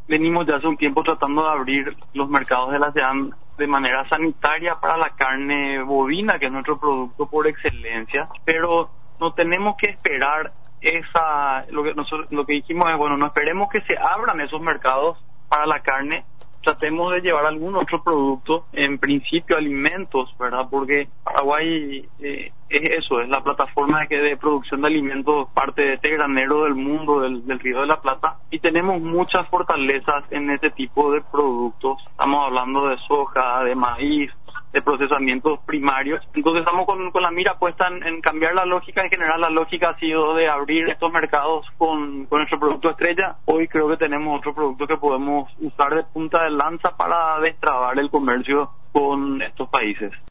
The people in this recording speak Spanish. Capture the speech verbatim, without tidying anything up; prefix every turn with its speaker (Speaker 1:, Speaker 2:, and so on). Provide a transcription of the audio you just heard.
Speaker 1: venimos ya hace un tiempo tratando de abrir los mercados de la ASEAN de manera sanitaria para la carne bovina, que es nuestro producto por excelencia, pero no tenemos que esperar esa, lo que nosotros, lo que dijimos es, bueno, no esperemos que se abran esos mercados para la carne, tratemos de llevar algún otro producto, en principio alimentos, ¿verdad? Porque Paraguay eh, es eso, es la plataforma de, que de producción de alimentos, parte de este granero del mundo, del, del Río de la Plata, y tenemos muchas fortalezas en ese tipo de productos. Estamos hablando de soja, de maíz, de procesamientos primarios. Entonces estamos con, con la mira puesta en, en cambiar la lógica. En general la lógica ha sido de abrir estos mercados con, con nuestro producto estrella. Hoy creo que tenemos otro producto que podemos usar de punta de lanza para destrabar el comercio con estos países.